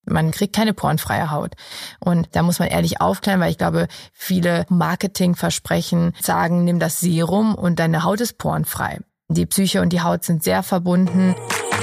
Man kriegt keine porenfreie Haut. Und da muss man ehrlich aufklären, weil ich glaube, viele Marketingversprechen sagen, nimm das Serum und deine Haut ist porenfrei. Die Psyche und die Haut sind sehr verbunden.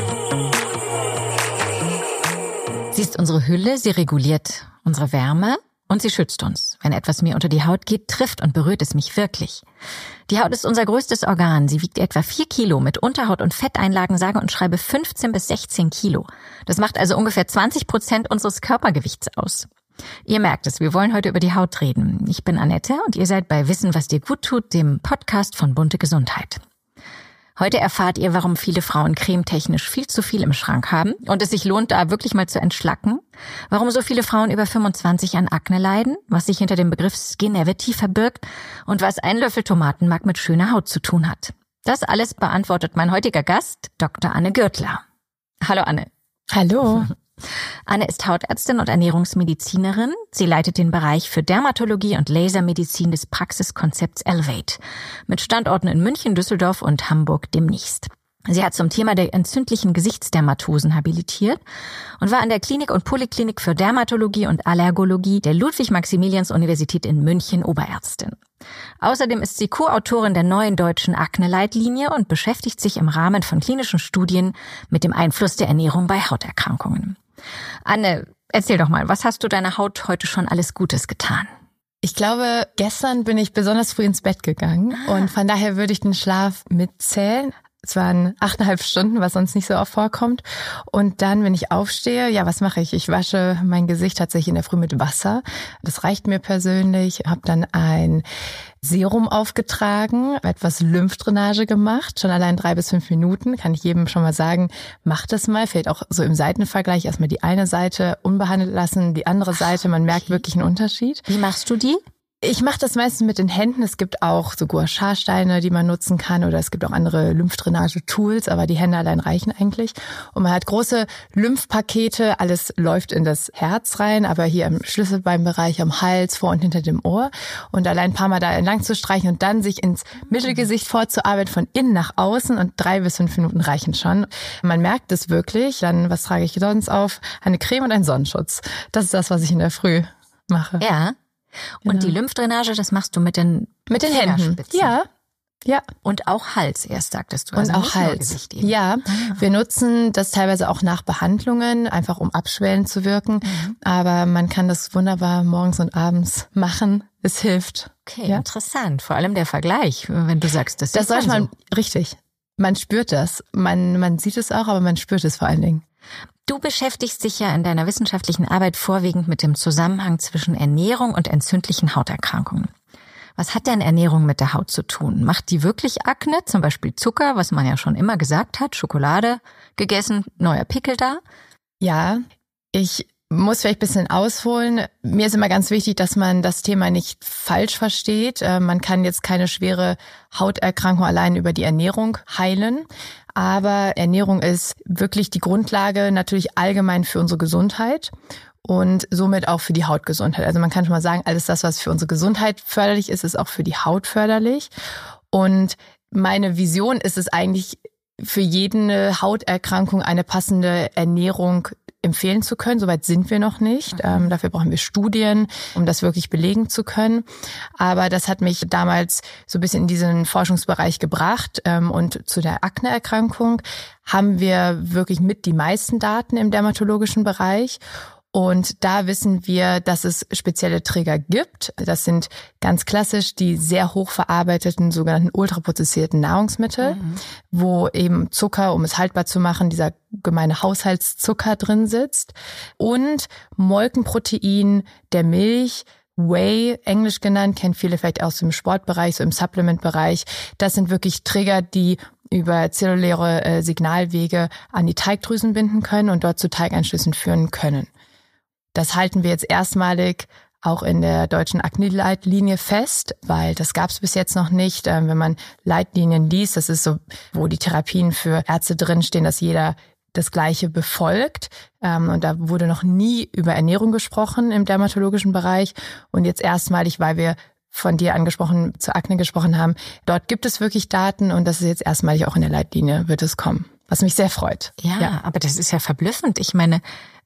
Sie ist unsere Hülle, sie reguliert unsere Wärme und sie schützt uns. Wenn etwas mir unter die Haut geht, trifft und berührt es mich wirklich. Die Haut ist unser größtes Organ. Sie wiegt etwa 4 Kilo, mit Unterhaut und Fetteinlagen sage und schreibe 15 bis 16 Kilo. Das macht also ungefähr 20% unseres Körpergewichts aus. Ihr merkt es, wir wollen heute über die Haut reden. Ich bin Annette und ihr seid bei Wissen, was dir gut tut, dem Podcast von Bunte Gesundheit. Heute erfahrt ihr, warum viele Frauen cremetechnisch viel zu viel im Schrank haben und es sich lohnt, da wirklich mal zu entschlacken. Warum so viele Frauen über 25 an Akne leiden, was sich hinter dem Begriff Skinavity verbirgt und was ein Löffel Tomatenmark mit schöner Haut zu tun hat. Das alles beantwortet mein heutiger Gast, Dr. Anne Gürtler. Hallo Anne. Hallo. Anne ist Hautärztin und Ernährungsmedizinerin. Sie leitet den Bereich für Dermatologie und Lasermedizin des Praxiskonzepts Elevate mit Standorten in München, Düsseldorf und Hamburg demnächst. Sie hat zum Thema der entzündlichen Gesichtsdermatosen habilitiert und war an der Klinik und Poliklinik für Dermatologie und Allergologie der Ludwig-Maximilians-Universität in München Oberärztin. Außerdem ist sie Co-Autorin der neuen deutschen Akne-Leitlinie und beschäftigt sich im Rahmen von klinischen Studien mit dem Einfluss der Ernährung bei Hauterkrankungen. Anne, erzähl doch mal, was hast du deiner Haut heute schon alles Gutes getan? Ich glaube, gestern bin ich besonders früh ins Bett gegangen und von daher würde ich den Schlaf mitzählen. Es waren 8,5 Stunden, was sonst nicht so oft vorkommt. Und dann, wenn ich aufstehe, ja, was mache ich? Ich wasche mein Gesicht tatsächlich in der Früh mit Wasser. Das reicht mir persönlich. Habe dann ein Serum aufgetragen, etwas Lymphdrainage gemacht. Schon allein 3 bis 5 Minuten. Kann ich jedem schon mal sagen, macht das mal. Vielleicht auch so im Seitenvergleich erstmal die eine Seite unbehandelt lassen, die andere Seite. Man merkt wirklich einen Unterschied. Wie machst du die? Ich mache das meistens mit den Händen. Es gibt auch so Gua-Sha-Steine, die man nutzen kann, oder es gibt auch andere Lymphdrainage-Tools, aber die Hände allein reichen eigentlich. Und man hat große Lymphpakete, alles läuft in das Herz rein, aber hier im Schlüsselbeinbereich, am Hals, vor und hinter dem Ohr. Und allein ein paar Mal da entlang zu streichen und dann sich ins Mittelgesicht vorzuarbeiten, von innen nach außen, und 3 bis 5 Minuten reichen schon. Man merkt es wirklich. Dann, was trage ich sonst auf? Eine Creme und einen Sonnenschutz. Das ist das, was ich in der Früh mache. Ja. Und die Lymphdrainage, das machst du mit den Händen. Ja. Ja. Und auch Hals erst, sagtest du. Also und auch Hals. Ja, wir nutzen das teilweise auch nach Behandlungen, einfach um abschwellend zu wirken. Aber man kann das wunderbar morgens und abends machen. Es hilft. Okay, ja? Interessant. Vor allem der Vergleich, wenn du sagst, das sollte man, richtig. Man spürt das. Man sieht es auch, aber man spürt es vor allen Dingen. Du beschäftigst dich ja in deiner wissenschaftlichen Arbeit vorwiegend mit dem Zusammenhang zwischen Ernährung und entzündlichen Hauterkrankungen. Was hat denn Ernährung mit der Haut zu tun? Macht die wirklich Akne, zum Beispiel Zucker, was man ja schon immer gesagt hat, Schokolade gegessen, neuer Pickel da? Ja, ich muss vielleicht ein bisschen ausholen. Mir ist immer ganz wichtig, dass man das Thema nicht falsch versteht. Man kann jetzt keine schwere Hauterkrankung allein über die Ernährung heilen. Aber Ernährung ist wirklich die Grundlage natürlich allgemein für unsere Gesundheit und somit auch für die Hautgesundheit. Also man kann schon mal sagen, alles das, was für unsere Gesundheit förderlich ist, ist auch für die Haut förderlich. Und meine Vision ist es eigentlich, für jede Hauterkrankung eine passende Ernährung empfehlen zu können. Soweit sind wir noch nicht. Dafür brauchen wir Studien, um das wirklich belegen zu können. Aber das hat mich damals so ein bisschen in diesen Forschungsbereich gebracht. Und zu der Akneerkrankung haben wir wirklich mit die meisten Daten im dermatologischen Bereich. Und da wissen wir, dass es spezielle Trigger gibt. Das sind ganz klassisch die sehr hoch verarbeiteten, sogenannten ultraprozessierten Nahrungsmittel, wo eben Zucker, um es haltbar zu machen, dieser gemeine Haushaltszucker drin sitzt. Und Molkenprotein der Milch, Whey, englisch genannt, kennen viele vielleicht aus dem Sportbereich, so im Supplement-Bereich. Das sind wirklich Trigger, die über zelluläre Signalwege an die Teigdrüsen binden können und dort zu Teigeinschlüssen führen können. Das halten wir jetzt erstmalig auch in der deutschen Akne-Leitlinie fest, weil das gab es bis jetzt noch nicht. Wenn man Leitlinien liest, das ist so, wo die Therapien für Ärzte drinstehen, dass jeder das Gleiche befolgt. Und da wurde noch nie über Ernährung gesprochen im dermatologischen Bereich. Und jetzt erstmalig, weil wir von dir angesprochen, zur Akne gesprochen haben, dort gibt es wirklich Daten und das ist jetzt erstmalig auch in der Leitlinie, wird es kommen. Was mich sehr freut. Ja, aber das ist ja verblüffend. Ich meine,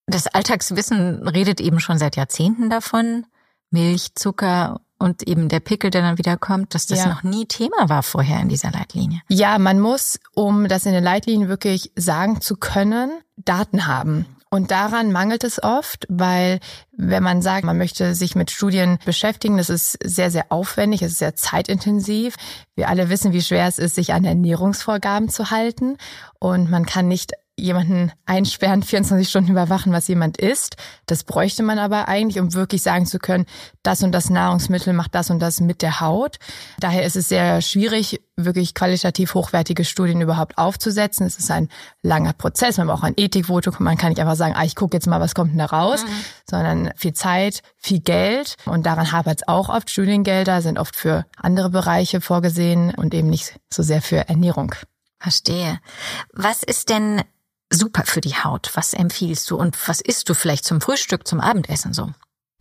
Das Alltagswissen redet eben schon seit Jahrzehnten davon. Milch, Zucker und eben der Pickel, der dann wieder kommt, dass das noch nie Thema war vorher in dieser Leitlinie. Ja, man muss, um das in der Leitlinie wirklich sagen zu können, Daten haben. Und daran mangelt es oft, weil wenn man sagt, man möchte sich mit Studien beschäftigen, das ist sehr, sehr aufwendig, es ist sehr zeitintensiv. Wir alle wissen, wie schwer es ist, sich an Ernährungsvorgaben zu halten. Und man kann nicht jemanden einsperren, 24 Stunden überwachen, was jemand isst. Das bräuchte man aber eigentlich, um wirklich sagen zu können, das und das Nahrungsmittel macht das und das mit der Haut. Daher ist es sehr schwierig, wirklich qualitativ hochwertige Studien überhaupt aufzusetzen. Es ist ein langer Prozess, man braucht ein Ethikvotum. Man kann nicht einfach sagen, ich gucke jetzt mal, was kommt denn da raus, sondern viel Zeit, viel Geld. Und daran hapert es auch oft. Studiengelder sind oft für andere Bereiche vorgesehen und eben nicht so sehr für Ernährung. Verstehe. Was ist denn super für die Haut? Was empfiehlst du und was isst du vielleicht zum Frühstück, zum Abendessen so?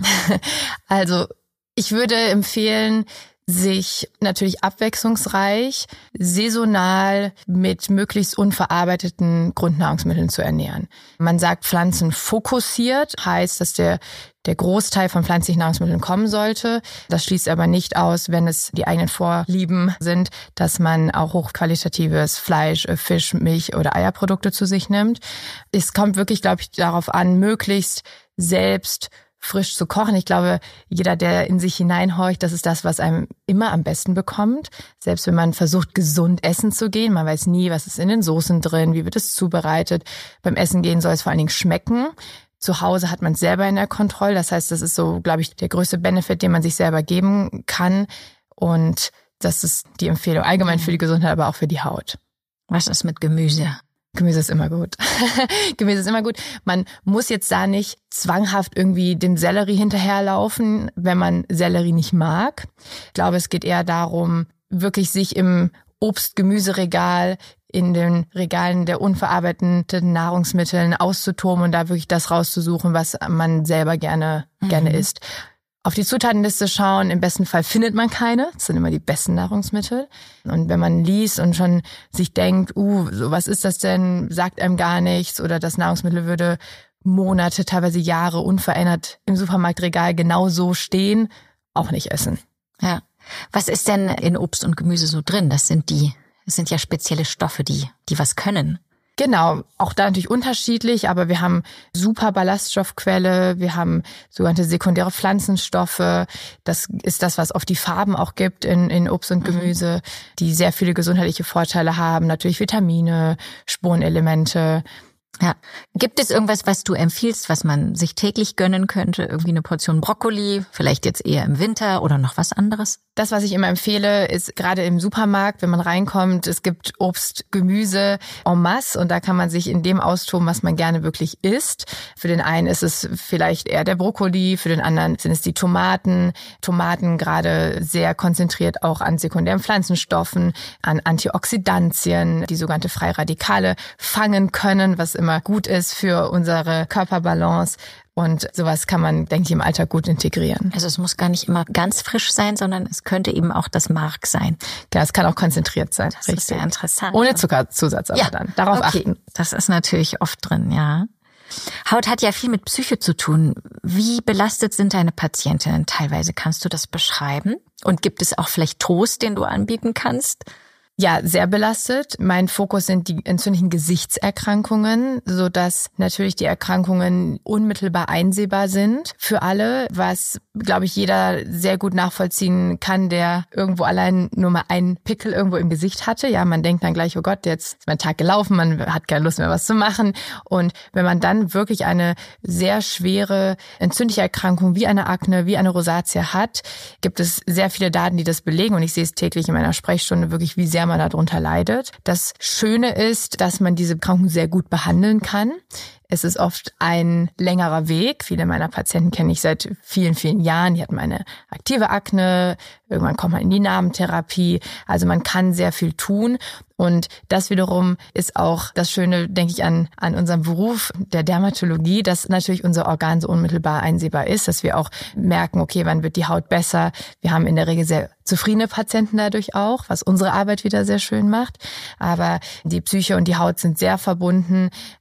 Also ich würde empfehlen, sich natürlich abwechslungsreich, saisonal mit möglichst unverarbeiteten Grundnahrungsmitteln zu ernähren. Man sagt pflanzenfokussiert, heißt, dass der Großteil von pflanzlichen Nahrungsmitteln kommen sollte. Das schließt aber nicht aus, wenn es die eigenen Vorlieben sind, dass man auch hochqualitatives Fleisch, Fisch, Milch oder Eierprodukte zu sich nimmt. Es kommt wirklich, glaube ich, darauf an, möglichst selbst frisch zu kochen. Ich glaube, jeder, der in sich hineinhorcht, das ist das, was einem immer am besten bekommt. Selbst wenn man versucht, gesund essen zu gehen, man weiß nie, was ist in den Soßen drin, wie wird es zubereitet. Beim Essen gehen soll es vor allen Dingen schmecken. Zu Hause hat man es selber in der Kontrolle. Das heißt, das ist so, glaube ich, der größte Benefit, den man sich selber geben kann. Und das ist die Empfehlung allgemein für die Gesundheit, aber auch für die Haut. Was ist mit Gemüse? Gemüse ist immer gut. Gemüse ist immer gut. Man muss jetzt da nicht zwanghaft irgendwie dem Sellerie hinterherlaufen, wenn man Sellerie nicht mag. Ich glaube, es geht eher darum, wirklich sich im Obst-Gemüseregal, in den Regalen der unverarbeiteten Nahrungsmitteln auszutoben und da wirklich das rauszusuchen, was man selber gerne isst. Auf die Zutatenliste schauen, im besten Fall findet man keine. Das sind immer die besten Nahrungsmittel. Und wenn man liest und schon sich denkt, so was ist das denn, sagt einem gar nichts oder das Nahrungsmittel würde Monate, teilweise Jahre unverändert im Supermarktregal genau so stehen, auch nicht essen. Ja. Was ist denn in Obst und Gemüse so drin? Das sind ja spezielle Stoffe, die was können. Genau, auch da natürlich unterschiedlich, aber wir haben super Ballaststoffquelle, wir haben sogenannte sekundäre Pflanzenstoffe. Das ist das, was oft die Farben auch gibt in Obst und Gemüse, die sehr viele gesundheitliche Vorteile haben. Natürlich Vitamine, Spurenelemente. Ja. Gibt es irgendwas, was du empfiehlst, was man sich täglich gönnen könnte? Irgendwie eine Portion Brokkoli, vielleicht jetzt eher im Winter oder noch was anderes? Das, was ich immer empfehle, ist gerade im Supermarkt, wenn man reinkommt, es gibt Obst, Gemüse en masse und da kann man sich in dem austoben, was man gerne wirklich isst. Für den einen ist es vielleicht eher der Brokkoli, für den anderen sind es die Tomaten. Tomaten gerade sehr konzentriert auch an sekundären Pflanzenstoffen, an Antioxidantien, die sogenannte freie Radikale fangen können, was immer gut ist für unsere Körperbalance. Und sowas kann man, denke ich, im Alltag gut integrieren. Also es muss gar nicht immer ganz frisch sein, sondern es könnte eben auch das Mark sein. Ja, es kann auch konzentriert sein. Das ist sehr interessant. Ohne Zuckerzusatz aber dann. Darauf achten. Das ist natürlich oft drin, ja. Haut hat ja viel mit Psyche zu tun. Wie belastet sind deine Patientinnen teilweise? Kannst du das beschreiben? Und gibt es auch vielleicht Trost, den du anbieten kannst? Ja, sehr belastet. Mein Fokus sind die entzündlichen Gesichtserkrankungen, sodass natürlich die Erkrankungen unmittelbar einsehbar sind für alle, was, glaube ich, jeder sehr gut nachvollziehen kann, der irgendwo allein nur mal einen Pickel irgendwo im Gesicht hatte. Ja, man denkt dann gleich, oh Gott, jetzt ist mein Tag gelaufen, man hat keine Lust mehr, was zu machen. Und wenn man dann wirklich eine sehr schwere entzündliche Erkrankung wie eine Akne, wie eine Rosatia hat, gibt es sehr viele Daten, die das belegen. Und ich sehe es täglich in meiner Sprechstunde wirklich, wie sehr man darunter leidet. Das Schöne ist, dass man diese Erkrankung sehr gut behandeln kann. Es ist oft ein längerer Weg. Viele meiner Patienten kenne ich seit vielen, vielen Jahren. Die hatten eine aktive Akne. Irgendwann kommt man in die Narbentherapie. Also man kann sehr viel tun. Und das wiederum ist auch das Schöne, denke ich, an unserem Beruf der Dermatologie, dass natürlich unser Organ so unmittelbar einsehbar ist, dass wir auch merken, okay, wann wird die Haut besser. Wir haben in der Regel sehr zufriedene Patienten dadurch auch, was unsere Arbeit wieder sehr schön macht. Aber die Psyche und die Haut sind sehr verbunden.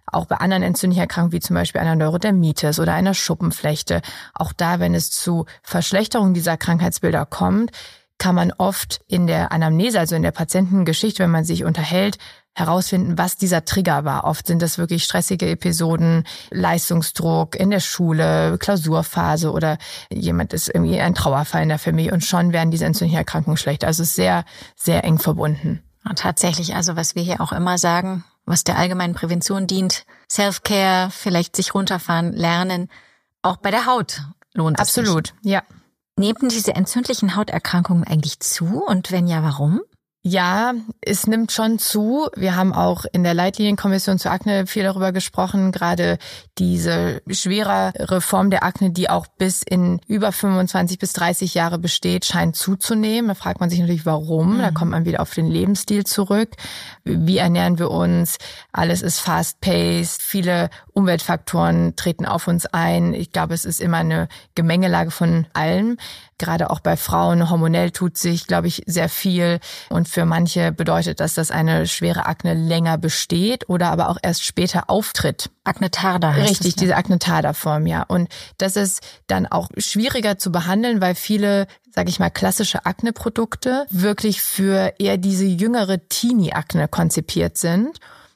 auch bei anderen entzündlichen Erkrankungen wie zum Beispiel einer Neurodermitis oder einer Schuppenflechte. Auch da, wenn es zu Verschlechterung dieser Krankheitsbilder kommt, kann man oft in der Anamnese, also in der Patientengeschichte, wenn man sich unterhält, herausfinden, was dieser Trigger war. Oft sind das wirklich stressige Episoden, Leistungsdruck in der Schule, Klausurphase oder jemand ist irgendwie ein Trauerfall in der Familie und schon werden diese entzündlichen Erkrankungen schlechter. Also es ist sehr, sehr eng verbunden. Und tatsächlich, also was wir hier auch immer sagen, was der allgemeinen Prävention dient, Self-Care, vielleicht sich runterfahren, lernen, auch bei der Haut lohnt es sich. Absolut, ja. Nehmen diese entzündlichen Hauterkrankungen eigentlich zu und wenn ja, warum? Ja, es nimmt schon zu. Wir haben auch in der Leitlinienkommission zur Akne viel darüber gesprochen. Gerade diese schwerere Form der Akne, die auch bis in über 25 bis 30 Jahre besteht, scheint zuzunehmen. Da fragt man sich natürlich, warum. Da kommt man wieder auf den Lebensstil zurück. Wie ernähren wir uns? Alles ist fast-paced. Viele Umweltfaktoren treten auf uns ein. Ich glaube, es ist immer eine Gemengelage von allem. Gerade auch bei Frauen hormonell tut sich, glaube ich, sehr viel. Und für manche bedeutet das, dass eine schwere Akne länger besteht oder aber auch erst später auftritt. Akne tarda heißt Richtig, es, ja. diese Akne tarda Form, ja. Und das ist dann auch schwieriger zu behandeln, weil viele, sage ich mal, klassische Akne-Produkte wirklich für eher diese jüngere Teenie-Akne konzipiert sind.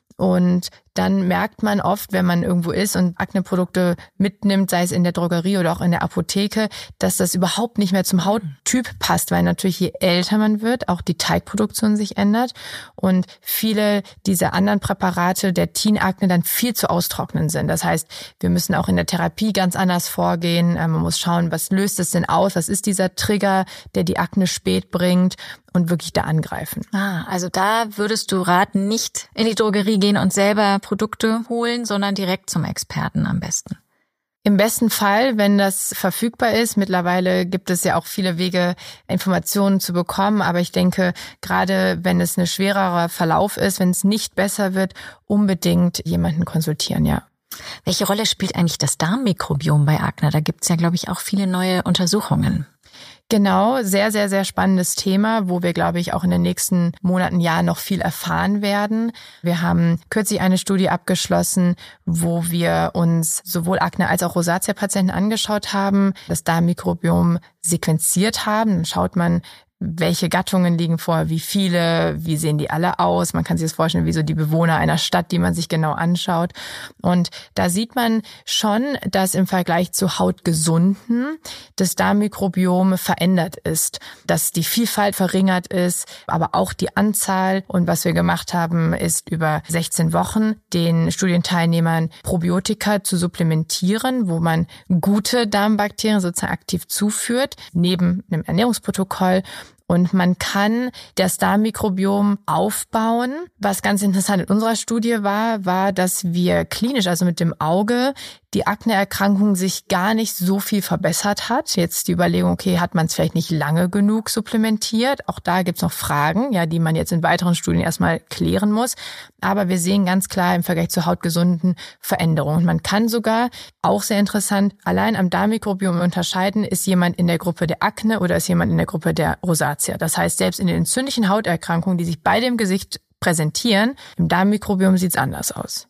Und dann merkt man oft, wenn man irgendwo ist und Akne-Produkte mitnimmt, sei es in der Drogerie oder auch in der Apotheke, dass das überhaupt nicht mehr zum Hauttyp passt, weil natürlich je älter man wird, auch die Teigproduktion sich ändert und viele dieser anderen Präparate der Teen-Akne dann viel zu austrocknen sind. Das heißt, wir müssen auch in der Therapie ganz anders vorgehen. Man muss schauen, was löst es denn aus? Was ist dieser Trigger, der die Akne spät bringt? Und wirklich da angreifen. Also da würdest du raten, nicht in die Drogerie gehen und selber Produkte holen, sondern direkt zum Experten am besten. Im besten Fall, wenn das verfügbar ist. Mittlerweile gibt es ja auch viele Wege, Informationen zu bekommen. Aber ich denke, gerade wenn es ein schwererer Verlauf ist, wenn es nicht besser wird, unbedingt jemanden konsultieren, ja. Welche Rolle spielt eigentlich das Darmmikrobiom bei Akne? Da gibt es ja, glaube ich, auch viele neue Untersuchungen. Genau, sehr, sehr, sehr spannendes Thema, wo wir, glaube ich, auch in den nächsten Monaten, Jahren noch viel erfahren werden. Wir haben kürzlich eine Studie abgeschlossen, wo wir uns sowohl Akne- als auch Rosatia-Patienten angeschaut haben, das Darmmikrobiom sequenziert haben. Dann schaut man, welche Gattungen liegen vor, wie viele, wie sehen die alle aus. Man kann sich das vorstellen, wie so die Bewohner einer Stadt, die man sich genau anschaut. Und da sieht man schon, dass im Vergleich zu Hautgesunden das Darmmikrobiom verändert ist, dass die Vielfalt verringert ist, aber auch die Anzahl. Und was wir gemacht haben, ist über 16 Wochen den Studienteilnehmern Probiotika zu supplementieren, wo man gute Darmbakterien sozusagen aktiv zuführt, neben einem Ernährungsprotokoll. Und man kann das Darmmikrobiom aufbauen. Was ganz interessant in unserer Studie war, dass wir klinisch, also mit dem Auge, die Akneerkrankung sich gar nicht so viel verbessert hat. Jetzt die Überlegung, okay, hat man es vielleicht nicht lange genug supplementiert? Auch da gibt's noch Fragen, ja, die man jetzt in weiteren Studien erstmal klären muss. Aber wir sehen ganz klar im Vergleich zu hautgesunden Veränderungen. Man kann sogar, auch sehr interessant, allein am Darmmikrobiom unterscheiden, ist jemand in der Gruppe der Akne oder ist jemand in der Gruppe der Rosatia. Das heißt, selbst in den entzündlichen Hauterkrankungen, die sich beide im Gesicht präsentieren, im Darmmikrobiom sieht's anders aus.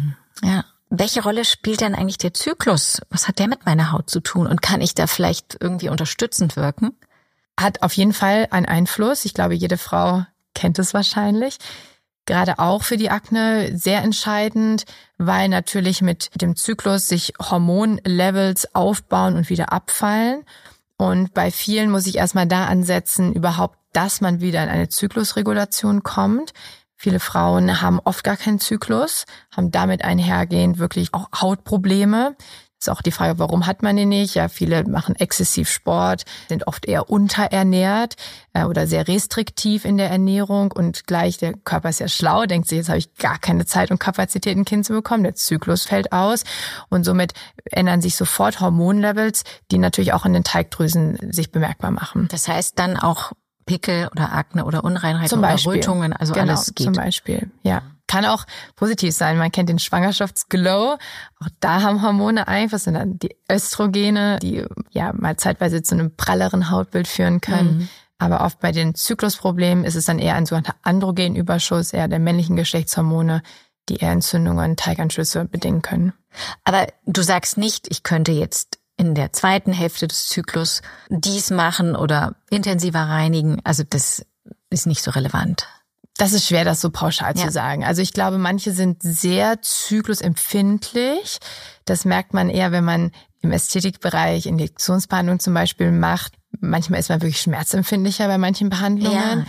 Ja. Welche Rolle spielt denn eigentlich der Zyklus? Was hat der mit meiner Haut zu tun? Und kann ich da vielleicht irgendwie unterstützend wirken? Hat auf jeden Fall einen Einfluss. Ich glaube, jede Frau kennt es wahrscheinlich. Gerade auch für die Akne sehr entscheidend, weil natürlich mit dem Zyklus sich Hormonlevels aufbauen und wieder abfallen. Und bei vielen muss ich erstmal da ansetzen, überhaupt, dass man wieder in eine Zyklusregulation kommt. Viele Frauen haben oft gar keinen Zyklus, haben damit einhergehend wirklich auch Hautprobleme. Ist auch die Frage, warum hat man den nicht? Ja, viele machen exzessiv Sport, sind oft eher unterernährt oder sehr restriktiv in der Ernährung und gleich der Körper ist ja schlau, denkt sich, jetzt habe ich gar keine Zeit und Kapazität, ein Kind zu bekommen. Der Zyklus fällt aus und somit ändern sich sofort Hormonlevels, die natürlich auch in den Teigdrüsen sich bemerkbar machen. Das heißt dann auch Pickel oder Akne oder Unreinheiten oder Rötungen, also genau, alles geht. Zum Beispiel, ja. Kann auch positiv sein. Man kennt den Schwangerschaftsglow. Auch da haben Hormone Einfluss. Und dann die Östrogene, die ja mal zeitweise zu einem pralleren Hautbild führen können. Aber oft bei den Zyklusproblemen ist es dann eher ein sogenannter Androgenüberschuss, eher der männlichen Geschlechtshormone, die eher Entzündungen, Teiganschlüsse bedingen können. Aber du sagst nicht, ich könnte jetzt in der zweiten Hälfte des Zyklus dies machen oder intensiver reinigen. Also das ist nicht so relevant. Das ist schwer, das so pauschal zu sagen. Also ich glaube, manche sind sehr zyklusempfindlich. Das merkt man eher, wenn man im Ästhetikbereich Injektionsbehandlung zum Beispiel macht. Manchmal ist man wirklich schmerzempfindlicher bei manchen Behandlungen.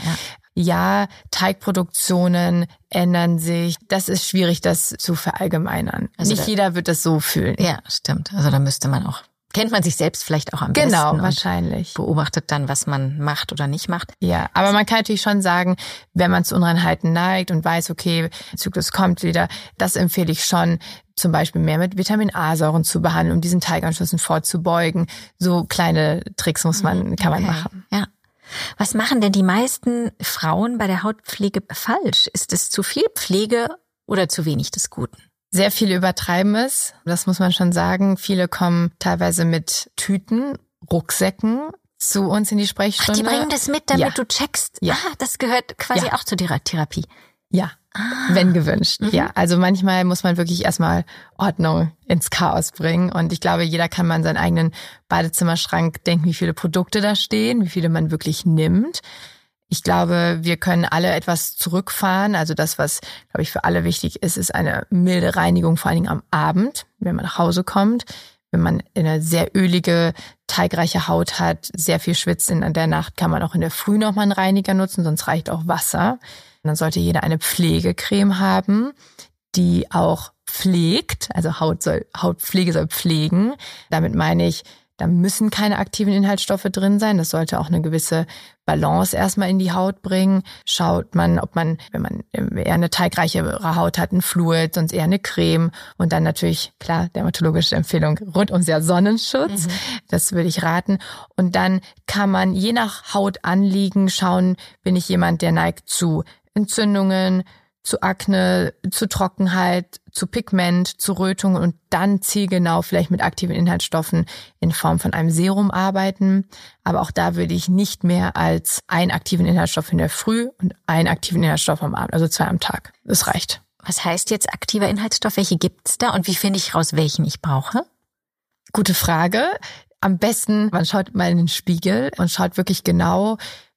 Ja, Teigproduktionen ändern sich. Das ist schwierig, das zu verallgemeinern. Also nicht jeder wird das so fühlen. Ja, stimmt. Also da müsste man auch, kennt man sich selbst vielleicht auch am besten. Genau, wahrscheinlich. Beobachtet dann, was man macht oder nicht macht. Ja, aber man kann natürlich schon sagen, wenn man zu Unreinheiten neigt und weiß, okay, Zyklus kommt wieder, das empfehle ich schon, zum Beispiel mehr mit Vitamin-A-Säuren zu behandeln, um diesen Teiganschlüssen vorzubeugen. So kleine Tricks kann man machen. Ja. Was machen denn die meisten Frauen bei der Hautpflege falsch? Ist es zu viel Pflege oder zu wenig des Guten? Sehr viele übertreiben es, das muss man schon sagen. Viele kommen teilweise mit Tüten, Rucksäcken zu uns in die Sprechstunde. Ach, die bringen das mit, damit du checkst. Ja. Das gehört quasi auch zur Therapie. Ja, wenn gewünscht. Ja, also manchmal muss man wirklich erstmal Ordnung ins Chaos bringen. Und ich glaube, jeder kann mal in seinen eigenen Badezimmerschrank denken, wie viele Produkte da stehen, wie viele man wirklich nimmt. Ich glaube, wir können alle etwas zurückfahren. Also das, was, glaube ich, für alle wichtig ist, ist eine milde Reinigung, vor allen Dingen am Abend, wenn man nach Hause kommt. Wenn man eine sehr ölige, teigreiche Haut hat, sehr viel schwitzt in der Nacht, kann man auch in der Früh nochmal einen Reiniger nutzen, sonst reicht auch Wasser. Und dann sollte jeder eine Pflegecreme haben, die auch pflegt. Also Hautpflege soll pflegen. Damit meine ich, da müssen keine aktiven Inhaltsstoffe drin sein. Das sollte auch eine gewisse Balance erstmal in die Haut bringen. Schaut man, ob man, wenn man eher eine teigreichere Haut hat, ein Fluid, sonst eher eine Creme. Und dann natürlich, klar, dermatologische Empfehlung rund ums Jahr Sonnenschutz. Das würde ich raten. Und dann kann man je nach Hautanliegen schauen, bin ich jemand, der neigt zu Entzündungen, zu Akne, zu Trockenheit, zu Pigment, zu Rötungen und dann zielgenau vielleicht mit aktiven Inhaltsstoffen in Form von einem Serum arbeiten. Aber auch da würde ich nicht mehr als einen aktiven Inhaltsstoff in der Früh und einen aktiven Inhaltsstoff am Abend, also 2 am Tag. Das reicht. Was heißt jetzt aktiver Inhaltsstoff? Welche gibt's da und wie finde ich raus, welchen ich brauche? Gute Frage. Am besten, man schaut mal in den Spiegel und schaut wirklich genau,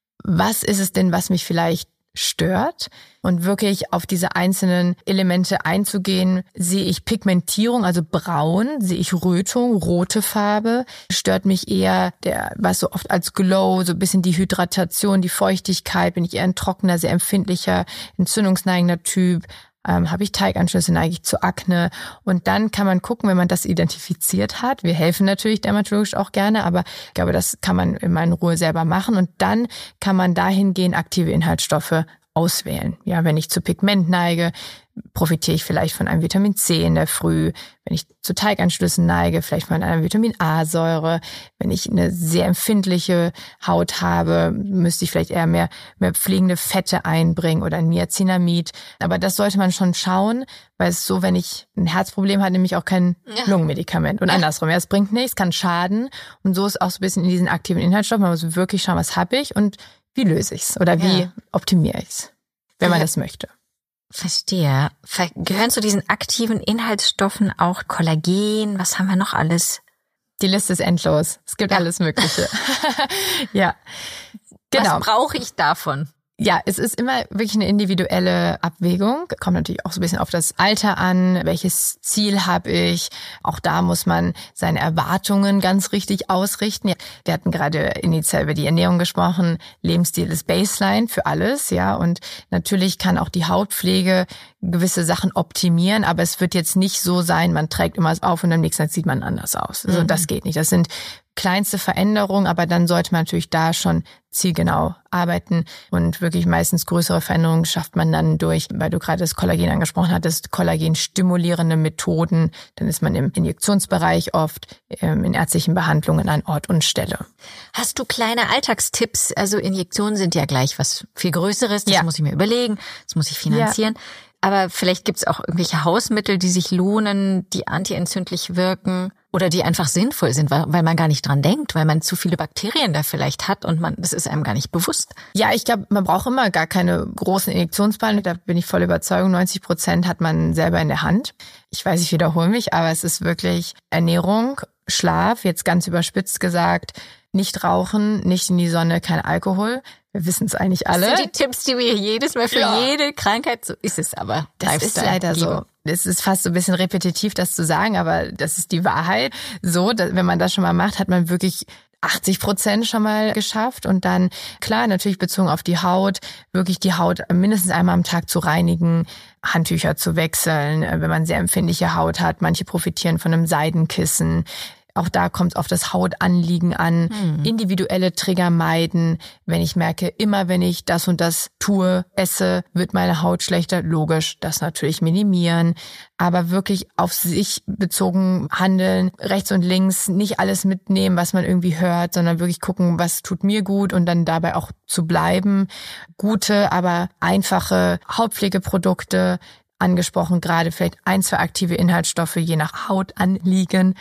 was ist es denn, was mich vielleicht stört und wirklich auf diese einzelnen Elemente einzugehen. Sehe ich Pigmentierung, also braun, sehe ich Rötung, rote Farbe, stört mich eher was so oft als Glow, so ein bisschen die Hydratation, die Feuchtigkeit, bin ich eher ein trockener, sehr empfindlicher, entzündungsneigender Typ, habe ich Teiganschlüsse, neige ich zu Akne und dann kann man gucken, wenn man das identifiziert hat. Wir helfen natürlich dermatologisch auch gerne, aber ich glaube, das kann man in meiner Ruhe selber machen und dann kann man dahingehend aktive Inhaltsstoffe auswählen. Ja, wenn ich zu Pigment neige, profitiere ich vielleicht von einem Vitamin C in der Früh. Wenn ich zu Teiganschlüssen neige, vielleicht von einer Vitamin-A-Säure. Wenn ich eine sehr empfindliche Haut habe, müsste ich vielleicht eher mehr pflegende Fette einbringen oder Niacinamid. Aber das sollte man schon schauen, weil es so, wenn ich ein Herzproblem habe, nehme ich auch kein Lungenmedikament. Und andersrum, es bringt nichts, kann schaden. Und so ist auch so ein bisschen in diesen aktiven Inhaltsstoffen. Man muss wirklich schauen, was habe ich und wie löse ich's oder wie optimiere ich's, wenn man das möchte. Verstehe. Gehören zu diesen aktiven Inhaltsstoffen auch Kollagen? Was haben wir noch alles? Die Liste ist endlos. Es gibt alles Mögliche. Ja, genau. Was brauche ich davon? Ja, es ist immer wirklich eine individuelle Abwägung. Kommt natürlich auch so ein bisschen auf das Alter an. Welches Ziel habe ich? Auch da muss man seine Erwartungen ganz richtig ausrichten. Wir hatten gerade initial über die Ernährung gesprochen. Lebensstil ist Baseline für alles, ja. Und natürlich kann auch die Hautpflege gewisse Sachen optimieren, aber es wird jetzt nicht so sein, man trägt immer es auf und am nächsten Tag sieht man anders aus. Also das geht nicht. Das sind kleinste Veränderungen, aber dann sollte man natürlich da schon zielgenau arbeiten und wirklich meistens größere Veränderungen schafft man dann durch, weil du gerade das Kollagen angesprochen hattest, kollagenstimulierende Methoden. Dann ist man im Injektionsbereich oft, in ärztlichen Behandlungen an Ort und Stelle. Hast du kleine Alltagstipps? Also Injektionen sind ja gleich was viel Größeres, das muss ich mir überlegen, das muss ich finanzieren. Ja. Aber vielleicht gibt's auch irgendwelche Hausmittel, die sich lohnen, die antientzündlich wirken oder die einfach sinnvoll sind, weil man gar nicht dran denkt, weil man zu viele Bakterien da vielleicht hat und das ist einem gar nicht bewusst. Ja, ich glaube, man braucht immer gar keine großen Injektionsballen. Da bin ich voll Überzeugung. 90% hat man selber in der Hand. Ich weiß, ich wiederhole mich, aber es ist wirklich Ernährung, Schlaf, jetzt ganz überspitzt gesagt, nicht rauchen, nicht in die Sonne, kein Alkohol. Wir wissen es eigentlich alle. Das sind die Tipps, die wir jedes Mal für jede Krankheit, so ist es aber. Das ist leider so. Es ist fast so ein bisschen repetitiv, das zu sagen, aber das ist die Wahrheit. So, wenn man das schon mal macht, hat man wirklich 80% schon mal geschafft. Und dann, klar, natürlich bezogen auf die Haut, wirklich die Haut mindestens einmal am Tag zu reinigen, Handtücher zu wechseln, wenn man sehr empfindliche Haut hat. Manche profitieren von einem Seidenkissen. Auch da kommt es auf das Hautanliegen an. Individuelle Trigger meiden. Wenn ich merke, immer wenn ich das und das tue, esse, wird meine Haut schlechter. Logisch, das natürlich minimieren. Aber wirklich auf sich bezogen handeln. Rechts und links nicht alles mitnehmen, was man irgendwie hört, sondern wirklich gucken, was tut mir gut und dann dabei auch zu bleiben. Gute, aber einfache Hautpflegeprodukte angesprochen, gerade vielleicht 1, 2 aktive Inhaltsstoffe je nach Hautanliegen.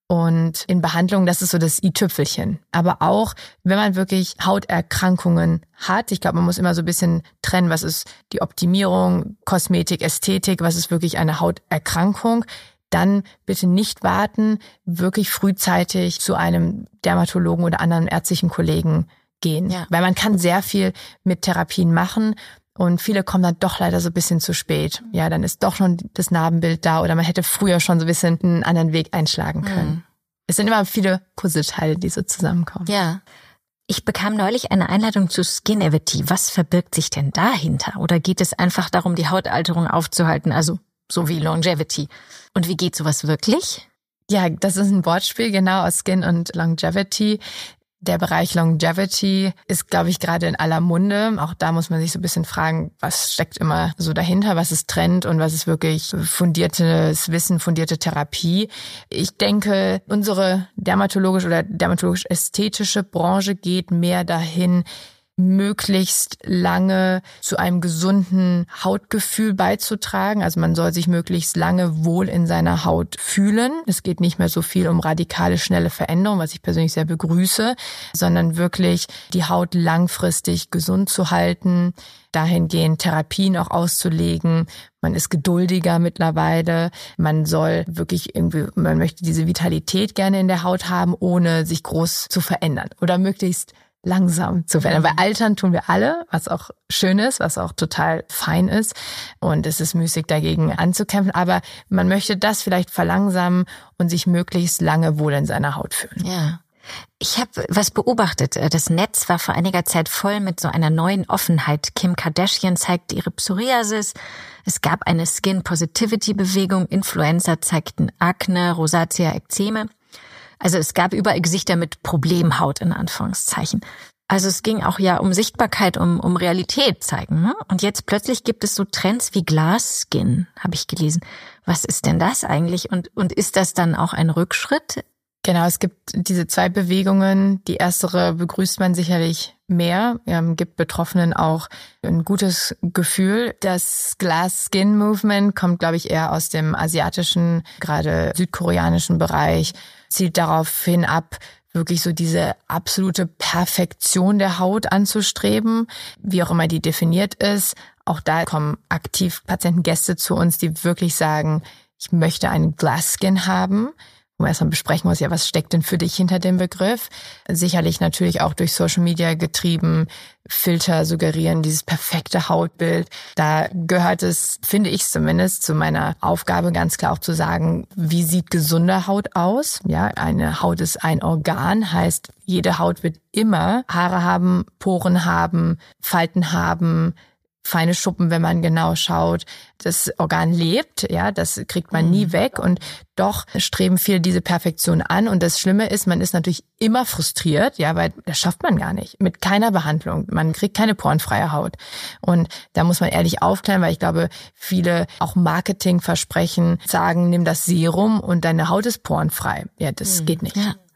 Und in Behandlung, das ist so das i-Tüpfelchen. Aber auch, wenn man wirklich Hauterkrankungen hat, ich glaube, man muss immer so ein bisschen trennen, was ist die Optimierung, Kosmetik, Ästhetik, was ist wirklich eine Hauterkrankung, dann bitte nicht warten, wirklich frühzeitig zu einem Dermatologen oder anderen ärztlichen Kollegen gehen. Ja. Weil man kann sehr viel mit Therapien machen. Und viele kommen dann doch leider so ein bisschen zu spät. Ja, dann ist doch schon das Narbenbild da oder man hätte früher schon so ein bisschen einen anderen Weg einschlagen können. Es sind immer viele Puzzleteile, die so zusammenkommen. Ja. Ich bekam neulich eine Einladung zu Skinevity. Was verbirgt sich denn dahinter? Oder geht es einfach darum, die Hautalterung aufzuhalten? Also so wie Longevity. Und wie geht sowas wirklich? Ja, das ist ein Wortspiel, genau, aus Skin und Longevity. Der Bereich Longevity ist, glaube ich, gerade in aller Munde. Auch da muss man sich so ein bisschen fragen, was steckt immer so dahinter, was ist Trend und was ist wirklich fundiertes Wissen, fundierte Therapie. Ich denke, unsere dermatologische oder dermatologisch-ästhetische Branche geht mehr dahin, möglichst lange zu einem gesunden Hautgefühl beizutragen. Also man soll sich möglichst lange wohl in seiner Haut fühlen. Es geht nicht mehr so viel um radikale, schnelle Veränderungen, was ich persönlich sehr begrüße, sondern wirklich die Haut langfristig gesund zu halten, dahingehend Therapien auch auszulegen. Man ist geduldiger mittlerweile. Man soll wirklich man möchte diese Vitalität gerne in der Haut haben, ohne sich groß zu verändern oder möglichst langsam zu werden. Weil altern tun wir alle, was auch schön ist, was auch total fein ist. Und es ist müßig, dagegen anzukämpfen. Aber man möchte das vielleicht verlangsamen und sich möglichst lange wohl in seiner Haut fühlen. Ja. Ich habe was beobachtet. Das Netz war vor einiger Zeit voll mit so einer neuen Offenheit. Kim Kardashian zeigte ihre Psoriasis. Es gab eine Skin-Positivity-Bewegung. Influencer zeigten Akne, Rosatia, Ekzeme. Also es gab überall Gesichter mit Problemhaut in Anführungszeichen. Also es ging auch ja um Sichtbarkeit, um Realität zeigen. Ne? Und jetzt plötzlich gibt es so Trends wie Glass Skin, habe ich gelesen. Was ist denn das eigentlich? Und ist das dann auch ein Rückschritt? Genau, es gibt diese 2 Bewegungen. Die erstere begrüßt man sicherlich mehr, gibt Betroffenen auch ein gutes Gefühl. Das Glass Skin Movement kommt, glaube ich, eher aus dem asiatischen, gerade südkoreanischen Bereich, zielt darauf hin ab, wirklich so diese absolute Perfektion der Haut anzustreben, wie auch immer die definiert ist. Auch da kommen aktiv Patientengäste zu uns, die wirklich sagen, ich möchte einen Glass Skin haben. Wo man erstmal besprechen muss, ja, was steckt denn für dich hinter dem Begriff? Sicherlich natürlich auch durch Social Media getrieben, Filter suggerieren dieses perfekte Hautbild. Da gehört es, finde ich zumindest, zu meiner Aufgabe ganz klar auch zu sagen, wie sieht gesunde Haut aus? Ja, eine Haut ist ein Organ, heißt, jede Haut wird immer Haare haben, Poren haben, Falten haben, feine Schuppen, wenn man genau schaut. Das Organ lebt, ja, das kriegt man nie weg und doch streben viele diese Perfektion an und das Schlimme ist, man ist natürlich immer frustriert, ja, weil das schafft man gar nicht. Mit keiner Behandlung. Man kriegt keine porenfreie Haut. Und da muss man ehrlich aufklären, weil ich glaube, viele auch Marketingversprechen sagen, nimm das Serum und deine Haut ist porenfrei. Ja, das geht nicht. Ja.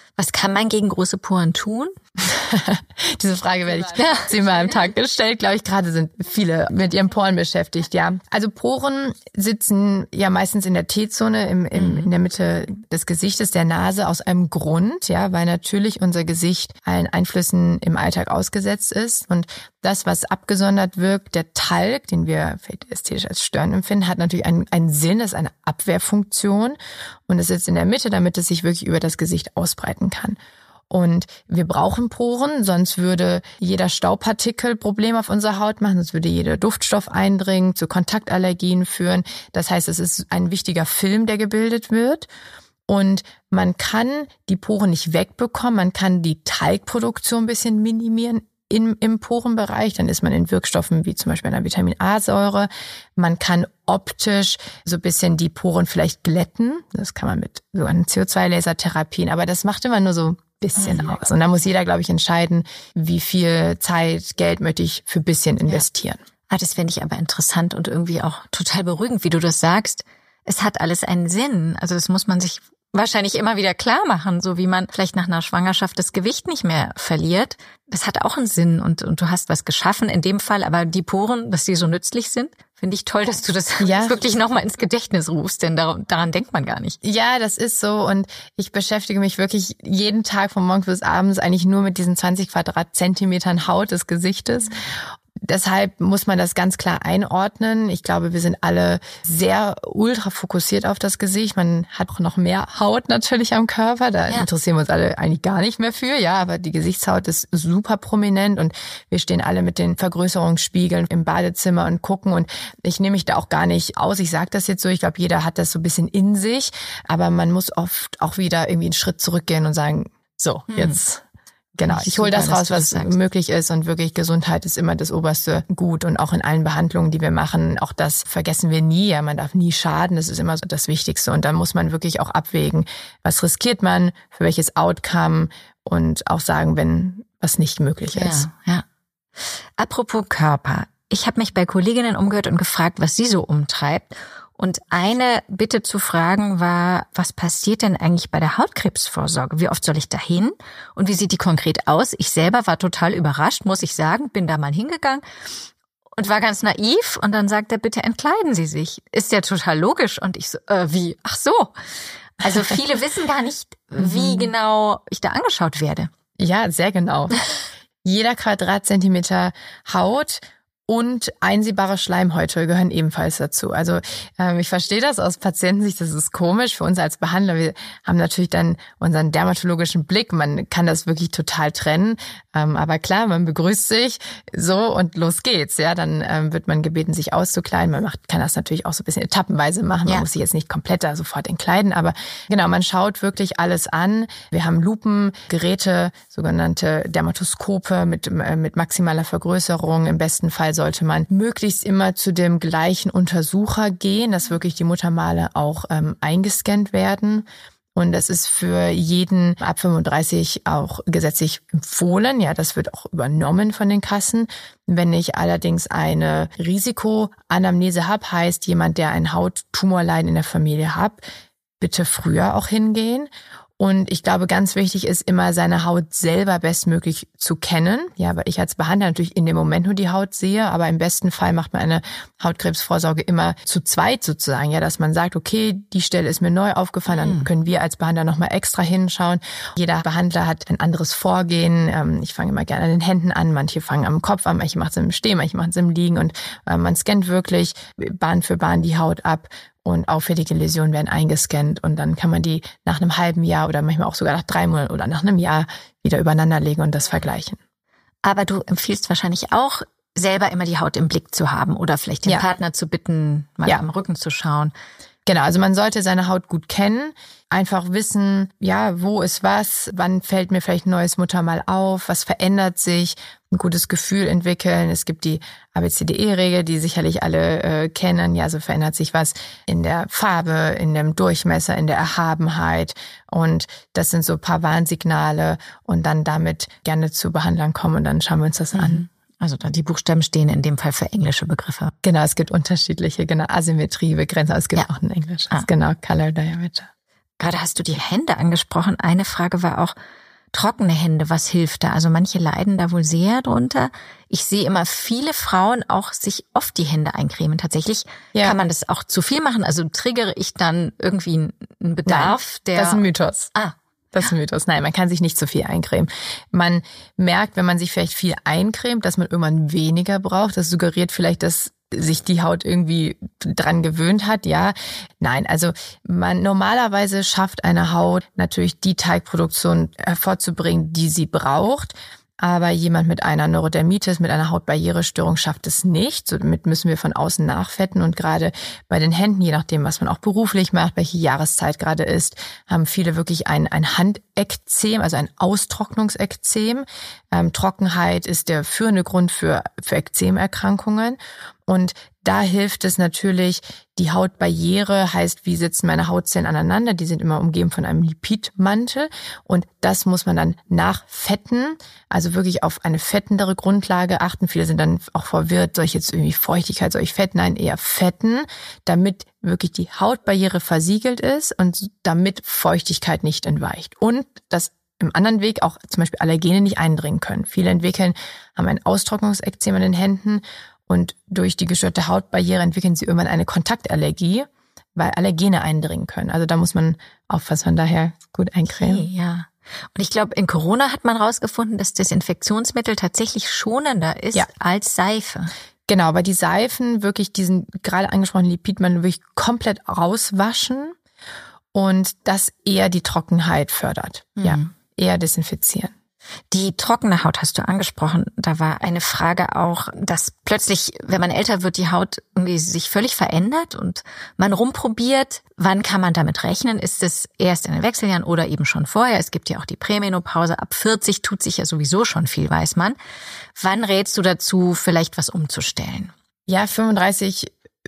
Was kann man gegen große Poren tun? Diese Frage werde ich 10-mal am Tag gestellt. Glaube ich, gerade sind viele mit ihren Poren beschäftigt, ja. Also Poren sitzen ja meistens in der T-Zone, in der Mitte des Gesichtes, der Nase, aus einem Grund, ja, weil natürlich unser Gesicht allen Einflüssen im Alltag ausgesetzt ist. Und das, was abgesondert wirkt, der Talg, den wir vielleicht ästhetisch als störend empfinden, hat natürlich einen Sinn, das ist eine Abwehrfunktion. Und es sitzt in der Mitte, damit es sich wirklich über das Gesicht ausbreiten kann. Und wir brauchen Poren, sonst würde jeder Staubpartikel Probleme auf unserer Haut machen, sonst würde jeder Duftstoff eindringen, zu Kontaktallergien führen. Das heißt, es ist ein wichtiger Film, der gebildet wird. Und man kann die Poren nicht wegbekommen, man kann die Talgproduktion ein bisschen minimieren im Porenbereich. Dann ist man in Wirkstoffen wie zum Beispiel einer Vitamin-A-Säure. Man kann optisch so ein bisschen die Poren vielleicht glätten. Das kann man mit so einer CO2-Lasertherapien. Aber das macht immer nur so bisschen aus. Und da muss jeder, glaube ich, entscheiden, wie viel Zeit, Geld möchte ich für bisschen investieren. Ja. Das finde ich aber interessant und irgendwie auch total beruhigend, wie du das sagst. Es hat alles einen Sinn. Also das muss man sich wahrscheinlich immer wieder klar machen, so wie man vielleicht nach einer Schwangerschaft das Gewicht nicht mehr verliert. Das hat auch einen Sinn und du hast was geschaffen in dem Fall, aber die Poren, dass die so nützlich sind, finde ich toll, dass du das wirklich nochmal ins Gedächtnis rufst, denn daran denkt man gar nicht. Ja, das ist so und ich beschäftige mich wirklich jeden Tag von morgens bis abends eigentlich nur mit diesen 20 Quadratzentimetern Haut des Gesichtes. Deshalb muss man das ganz klar einordnen. Ich glaube, wir sind alle sehr ultra fokussiert auf das Gesicht. Man hat auch noch mehr Haut natürlich am Körper. Da interessieren wir uns alle eigentlich gar nicht mehr für. Ja, aber die Gesichtshaut ist super prominent und wir stehen alle mit den Vergrößerungsspiegeln im Badezimmer und gucken. Und ich nehme mich da auch gar nicht aus. Ich sage das jetzt so. Ich glaube, jeder hat das so ein bisschen in sich. Aber man muss oft auch wieder irgendwie einen Schritt zurückgehen und sagen, so, jetzt... Genau, ich hole das raus, was möglich ist und wirklich Gesundheit ist immer das oberste Gut und auch in allen Behandlungen, die wir machen, auch das vergessen wir nie. Ja, man darf nie schaden, das ist immer so das Wichtigste und da muss man wirklich auch abwägen, was riskiert man, für welches Outcome und auch sagen, wenn was nicht möglich ist. Ja. Apropos Körper, ich habe mich bei Kolleginnen umgehört und gefragt, was sie so umtreibt. Und eine Bitte zu fragen war, was passiert denn eigentlich bei der Hautkrebsvorsorge? Wie oft soll ich da hin? Und wie sieht die konkret aus? Ich selber war total überrascht, muss ich sagen, bin da mal hingegangen und war ganz naiv. Und dann sagt er, bitte entkleiden Sie sich. Ist ja total logisch. Und ich so, wie? Ach so. Also viele wissen gar nicht, wie genau ich da angeschaut werde. Ja, sehr genau. Jeder Quadratzentimeter Haut und einsehbare Schleimhäute gehören ebenfalls dazu. Also ich verstehe das aus Patientensicht, das ist komisch für uns als Behandler. Wir haben natürlich dann unseren dermatologischen Blick, man kann das wirklich total trennen. Aber klar, man begrüßt sich so und los geht's. Ja, dann wird man gebeten, sich auszukleiden. Man kann das natürlich auch so ein bisschen etappenweise machen. Man muss sich jetzt nicht komplett da sofort entkleiden. Aber genau, man schaut wirklich alles an. Wir haben Lupengeräte, sogenannte Dermatoskope mit maximaler Vergrößerung. Im besten Fall sollte man möglichst immer zu dem gleichen Untersucher gehen, dass wirklich die Muttermale auch eingescannt werden. Und das ist für jeden ab 35 auch gesetzlich empfohlen. Ja, das wird auch übernommen von den Kassen. Wenn ich allerdings eine Risikoanamnese habe, heißt jemand, der ein Hauttumorleiden in der Familie hat, bitte früher auch hingehen. Und ich glaube, ganz wichtig ist immer, seine Haut selber bestmöglich zu kennen. Ja, weil ich als Behandler natürlich in dem Moment nur die Haut sehe, aber im besten Fall macht man eine Hautkrebsvorsorge immer zu zweit sozusagen. Ja, dass man sagt, okay, die Stelle ist mir neu aufgefallen, dann können wir als Behandler nochmal extra hinschauen. Jeder Behandler hat ein anderes Vorgehen. Ich fange immer gerne an den Händen an, manche fangen am Kopf an, manche machen es im Stehen, manche machen es im Liegen und man scannt wirklich Bahn für Bahn die Haut ab. Und auffällige Läsionen werden eingescannt und dann kann man die nach einem halben Jahr oder manchmal auch sogar nach 3 Monaten oder nach einem Jahr wieder übereinander legen und das vergleichen. Aber du empfiehlst wahrscheinlich auch, selber immer die Haut im Blick zu haben oder vielleicht den Partner zu bitten, mal am Rücken zu schauen. Genau, also man sollte seine Haut gut kennen, einfach wissen, ja, wo ist was, wann fällt mir vielleicht ein neues Muttermal auf, was verändert sich, ein gutes Gefühl entwickeln. Es gibt die ABCDE-Regel, die sicherlich alle kennen. Ja, so verändert sich was in der Farbe, in dem Durchmesser, in der Erhabenheit. Und das sind so ein paar Warnsignale und dann damit gerne zu Behandlern kommen und dann schauen wir uns das an. Also da die Buchstaben stehen in dem Fall für englische Begriffe. Genau, es gibt unterschiedliche, Asymmetrie, Begrenzung, es gibt auch ein englisches, Color Diameter. Gerade hast du die Hände angesprochen. Eine Frage war auch, trockene Hände, was hilft da? Also manche leiden da wohl sehr drunter. Ich sehe immer viele Frauen auch sich oft die Hände eincremen. Tatsächlich kann man das auch zu viel machen. Also triggere ich dann irgendwie einen Bedarf, Nein, das ist ein Mythos. Das ist ein Ja. Mythos. Nein, man kann sich nicht zu viel eincremen. Man merkt, wenn man sich vielleicht viel eincremt, dass man irgendwann weniger braucht. Das suggeriert vielleicht, dass sich die Haut irgendwie dran gewöhnt hat, ja. Nein, also normalerweise schafft eine Haut natürlich die Teigproduktion hervorzubringen, die sie braucht. Aber jemand mit einer Neurodermitis, mit einer Hautbarrierestörung schafft es nicht. Somit müssen wir von außen nachfetten. Und gerade bei den Händen, je nachdem, was man auch beruflich macht, welche Jahreszeit gerade ist, haben viele wirklich ein Handekzem, also ein Austrocknungsekzem. Trockenheit ist der führende Grund für Ekzemerkrankungen. Und da hilft es natürlich, die Hautbarriere heißt, wie sitzen meine Hautzellen aneinander? Die sind immer umgeben von einem Lipidmantel und das muss man dann nachfetten, also wirklich auf eine fettendere Grundlage achten. Viele sind dann auch verwirrt, soll ich jetzt irgendwie Feuchtigkeit, soll ich Fett? Nein, eher fetten, damit wirklich die Hautbarriere versiegelt ist und damit Feuchtigkeit nicht entweicht. Und das im anderen Weg auch zum Beispiel Allergene nicht eindringen können. Viele haben ein Austrocknungsekzem an den Händen und durch die gestörte Hautbarriere entwickeln sie irgendwann eine Kontaktallergie, weil Allergene eindringen können. Also da muss man aufpassen, von daher gut eincremen. Okay, ja. Und ich glaube, in Corona hat man rausgefunden, dass Desinfektionsmittel tatsächlich schonender ist als Seife. Genau, weil die Seifen wirklich diesen gerade angesprochenen Lipidmantel wirklich komplett rauswaschen und das eher die Trockenheit fördert. Ja, eher desinfizieren. Die trockene Haut hast du angesprochen. Da war eine Frage auch, dass plötzlich, wenn man älter wird, die Haut irgendwie sich völlig verändert und man rumprobiert. Wann kann man damit rechnen? Ist es erst in den Wechseljahren oder eben schon vorher? Es gibt ja auch die Prämenopause. Ab 40 tut sich ja sowieso schon viel, weiß man. Wann rätst du dazu, vielleicht was umzustellen? Ja, 35,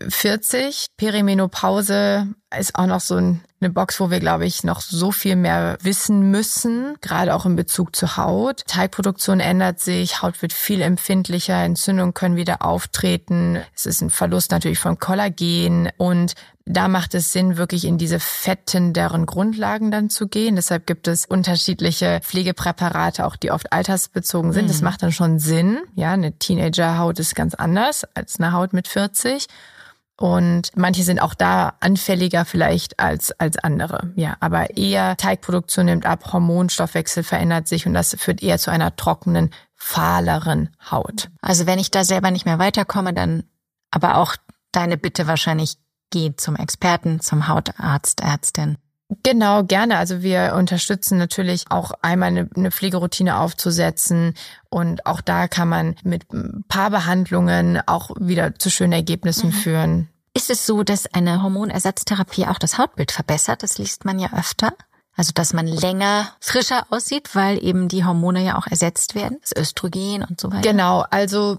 40. Perimenopause ist auch noch so eine Box, wo wir, glaube ich, noch so viel mehr wissen müssen, gerade auch in Bezug zur Haut. Teigproduktion ändert sich, Haut wird viel empfindlicher, Entzündungen können wieder auftreten. Es ist ein Verlust natürlich von Kollagen und da macht es Sinn, wirklich in diese fettenderen Grundlagen dann zu gehen. Deshalb gibt es unterschiedliche Pflegepräparate, auch die oft altersbezogen sind. Das macht dann schon Sinn. Ja, eine Teenagerhaut ist ganz anders als eine Haut mit 40. Und manche sind auch da anfälliger vielleicht als andere. Ja, aber eher Teigproduktion nimmt ab, Hormonstoffwechsel verändert sich und das führt eher zu einer trockenen, fahleren Haut. Also wenn ich da selber nicht mehr weiterkomme, dann aber auch deine Bitte wahrscheinlich, geh zum Experten, zum Hautarzt, Ärztin. Genau, gerne. Also wir unterstützen natürlich auch einmal eine Pflegeroutine aufzusetzen und auch da kann man mit Paarbehandlungen auch wieder zu schönen Ergebnissen führen. Ist es so, dass eine Hormonersatztherapie auch das Hautbild verbessert? Das liest man ja öfter. Also dass man länger frischer aussieht, weil eben die Hormone ja auch ersetzt werden, das Östrogen und so weiter. Genau, also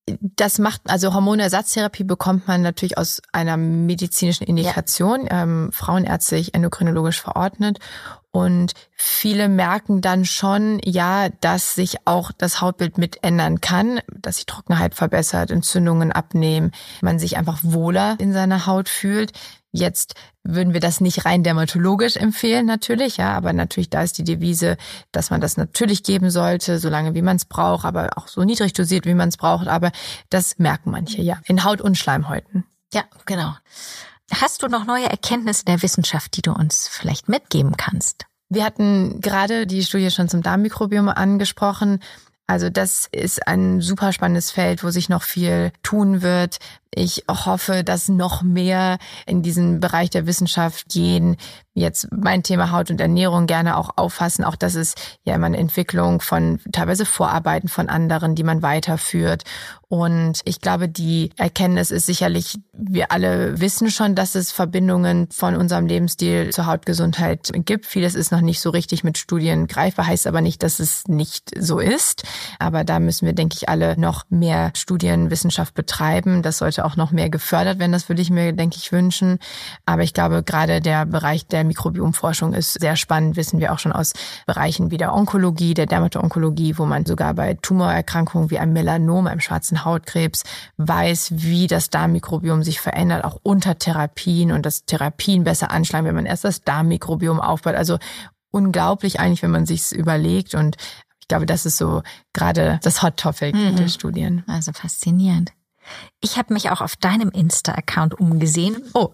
Hormonersatztherapie bekommt man natürlich aus einer medizinischen Indikation, frauenärztlich, endokrinologisch verordnet. Und viele merken dann schon, ja, dass sich auch das Hautbild mit ändern kann, dass sich Trockenheit verbessert, Entzündungen abnehmen, man sich einfach wohler in seiner Haut fühlt. Jetzt würden wir das nicht rein dermatologisch empfehlen natürlich, ja, aber natürlich da ist die Devise, dass man das natürlich geben sollte, solange wie man es braucht, aber auch so niedrig dosiert, wie man es braucht, aber das merken manche, ja, in Haut- und Schleimhäuten. Ja, genau. Hast du noch neue Erkenntnisse der Wissenschaft, die du uns vielleicht mitgeben kannst? Wir hatten gerade die Studie schon zum Darmmikrobiom angesprochen. Also das ist ein super spannendes Feld, wo sich noch viel tun wird. Ich hoffe, dass noch mehr in diesen Bereich der Wissenschaft gehen. Jetzt mein Thema Haut und Ernährung gerne auch auffassen. Auch das ist ja immer eine Entwicklung von teilweise Vorarbeiten von anderen, die man weiterführt. Und ich glaube, die Erkenntnis ist sicherlich, wir alle wissen schon, dass es Verbindungen von unserem Lebensstil zur Hautgesundheit gibt. Vieles ist noch nicht so richtig mit Studien greifbar, heißt aber nicht, dass es nicht so ist. Aber da müssen wir, denke ich, alle noch mehr Studienwissenschaft betreiben. Das sollte sollte auch noch mehr gefördert werden. Das würde ich mir, denke ich, wünschen. Aber ich glaube, gerade der Bereich der Mikrobiomforschung ist sehr spannend, wissen wir auch schon aus Bereichen wie der Onkologie, der Dermato-Onkologie, wo man sogar bei Tumorerkrankungen wie einem Melanom, einem schwarzen Hautkrebs, weiß, wie das Darmmikrobiom sich verändert, auch unter Therapien und dass Therapien besser anschlagen, wenn man erst das Darmmikrobiom aufbaut. Also unglaublich eigentlich, wenn man sich's überlegt. Und ich glaube, das ist so gerade das Hot Topic der Studien. Also faszinierend. Ich habe mich auch auf deinem Insta-Account umgesehen. Und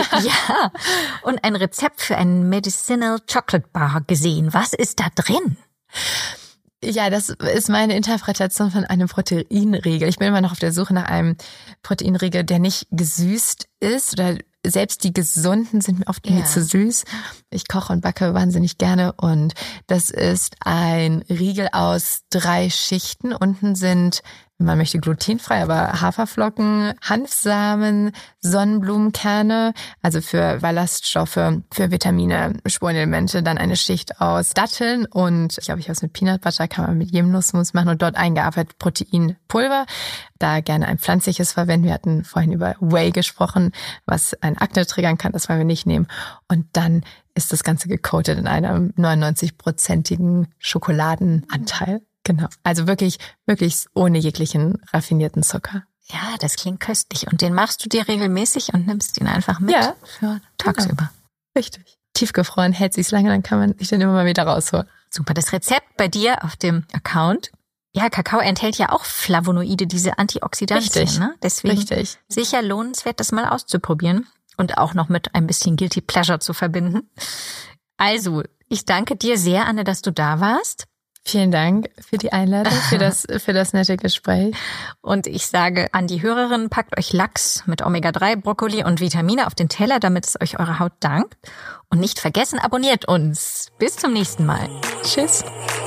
ein Rezept für einen Medicinal Chocolate Bar gesehen. Was ist da drin? Ja, das ist meine Interpretation von einem Proteinriegel. Ich bin immer noch auf der Suche nach einem Proteinriegel, der nicht gesüßt ist oder selbst die gesunden sind mir oft zu süß. Ich koche und backe wahnsinnig gerne und das ist ein Riegel aus 3 Schichten. Unten sind, man möchte glutenfrei, aber Haferflocken, Hanfsamen, Sonnenblumenkerne, also für Ballaststoffe, für Vitamine, Spurenelemente, dann eine Schicht aus Datteln und ich glaube, ich habe es mit Peanut Butter, kann man mit jedem Nussmus machen und dort eingearbeitet Proteinpulver. Da gerne ein pflanzliches verwenden. Wir hatten vorhin über Whey gesprochen, was ein Akne triggern kann, das wollen wir nicht nehmen. Und dann ist das Ganze gecoated in einem 99%igen Schokoladenanteil. Genau. Also wirklich ohne jeglichen raffinierten Zucker. Ja, das klingt köstlich. Und den machst du dir regelmäßig und nimmst ihn einfach mit für tagsüber. Genau. Richtig. Tiefgefroren hält sich's lange, dann kann man sich den immer mal wieder rausholen. Super. Das Rezept bei dir auf dem Account. Ja, Kakao enthält ja auch Flavonoide, diese Antioxidantien. Richtig. Ne? Deswegen sicher lohnenswert, das mal auszuprobieren und auch noch mit ein bisschen Guilty Pleasure zu verbinden. Also, ich danke dir sehr, Anne, dass du da warst. Vielen Dank für die Einladung, für das nette Gespräch. Und ich sage an die Hörerinnen, packt euch Lachs mit Omega-3, Brokkoli und Vitamine auf den Teller, damit es euch eure Haut dankt. Und nicht vergessen, abonniert uns. Bis zum nächsten Mal. Tschüss.